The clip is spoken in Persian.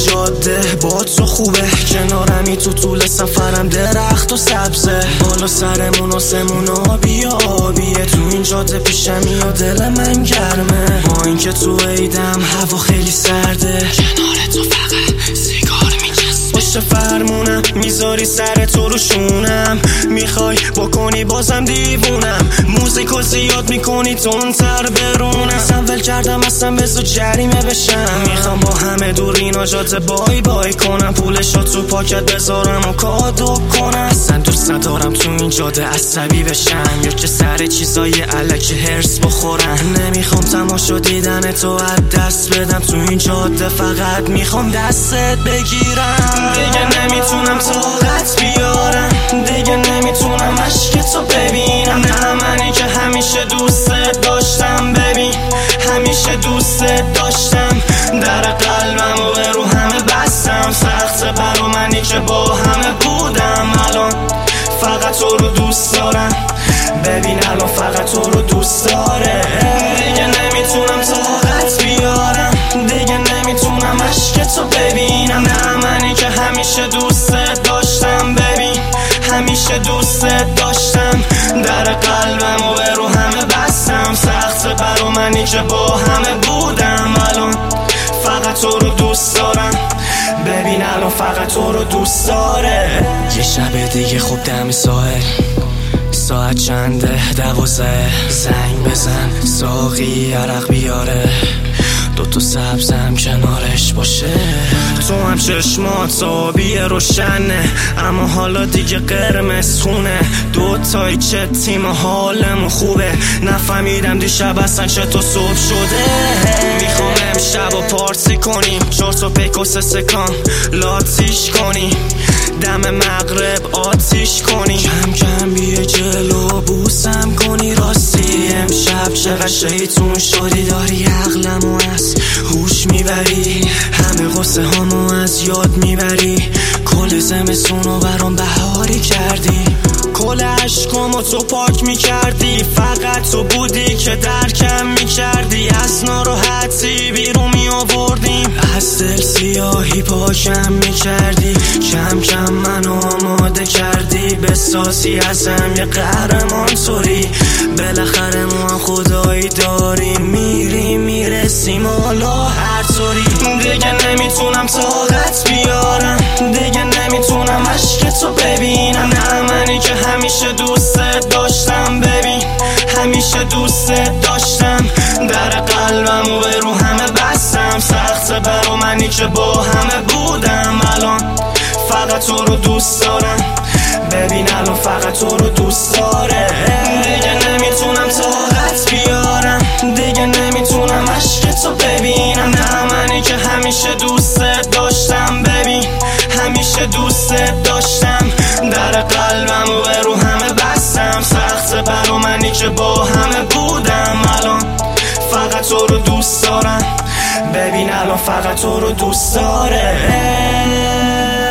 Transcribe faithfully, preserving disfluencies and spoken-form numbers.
جاده با تو خوبه، کنارمی تو طول سفرم درخت و سبزه، بالا سرمون و سمون آبی آبیه، تو این جاده پیشمی و دل من گرمه، با اینکه تو عیدم هوا خیلی سرده، کنار تو فقط سیگار میچسبه، پشت فرمونم میذاری سر تو رو شونم، میخوای بکنی بازم دیوونم، موزیکو زیاد میکنی تندتر برونم، سنول کردم اصلا بزو جریمه بشم، میخوام با همه دور اینا جاده بای بای کنم، پولشو تو پاکت بذارم و کادو کنم، اصلا دوست ندارم تو این جاده عصبی بشم یا که سر چیزای الکی هرس بخورم، نمیخوام تماشا دیدن تو از دست بدم، تو این جاده فقط میخوام دستت بگیرم، دیگه نمیتونم طاقت بیارم، دیگه نمیتونم عشق تو ببینم، نه منی که همیشه دوستت داشتم، ببین همیشه دوستت داشتم، در قلبم و به رو همه بستم، سخته برا منی که با همه بودم، الان فقط تو رو دوست دارم، ببین الان فقط تو رو دوست داره، دیگه نمیتونم طاقت بیارم، دیگه نمیتونم عشق تو ببینم، نه منی که همیشه دوستت داشتم، ببین همیشه دوستت داشتم، در قلبم و به رو همه بستم، سخته برا منی که با همه بودم، الان فقط تو رو دوست دارم، ببین الان فقط تو رو دوست داره. یه شب دیگه خوب دم ساحل، ساعت چنده دوازه، زنگ بزن ساقی عرق بیاره، دوتا سبزم کنارش باشه، تو هم چشمات آبی روشنه اما حالا دیگه قرمز خونه، دوتایی چه تیم حالمون خوبه، نفهمیدم دیشب اصلا چطور صبح شده، میخوام امشب و پارتی کنیم، چهار تا پیک و سه سکان لاتیش کنیم، دم مغرب آتیش کنی، کم کم بیه جلو بوسم کنی، راستی امشب چقدر شیطون شدی، داری عقلمو از هوش میبری، همه قصه هامو از یاد میبری، کل زمستونو برام بهاری کردی، کل عشقامو تو پاک میکردی، فقط تو بودی که درکم میکردی، از ناراحتی بیرون میآوردیم، از دل سیاهی پاکم میکردی، کم کم منو آماده کردی، بسازی ازم یه قهرمان طوری، بالاخره ما خدایی داریم، میریم میرسیم حالا هر طوری، دیگه نمیتونم طاقت بیارم، دیگه نمیتونم عشق تو ببینم، نه منی که همیشه دوستت داشتم، ببین همیشه دوستت داشتم، در قلبم و به رو همه بستم، سخته برا منی که با همه بودم، الان فقط تو رو دوست دارم، ببین الان فقط تو رو دوست داره، دیگه نمیتونم طاقت بیارم، دیگه نمیتونم عشق تو ببینم، نه منی که همیشه دوستت داشتم، ببین همیشه دوستت داشتم، در قلبم و به رو همه بستم، سخته برا منی که با همه بودم، الان فقط تو رو دوست دارم، ببین الان فقط تو رو دوست داره.